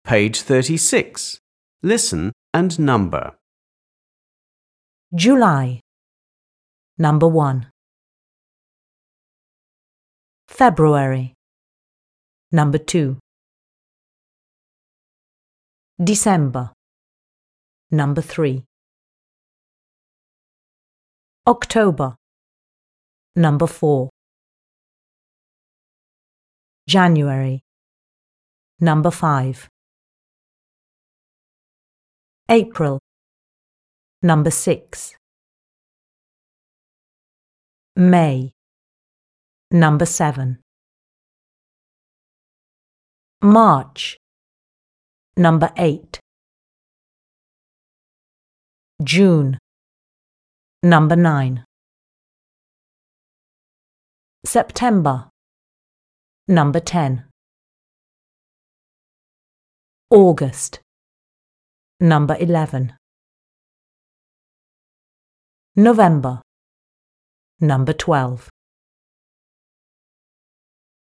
Page 36. Listen and number. July. Number 1. February. Number 2. December. Number 3. October. Number 4. January. Number 5. April. Number 6. May. Number 7. March. Number 8. June. Number 9. September. Number 10. August. Number 11. November. Number 12.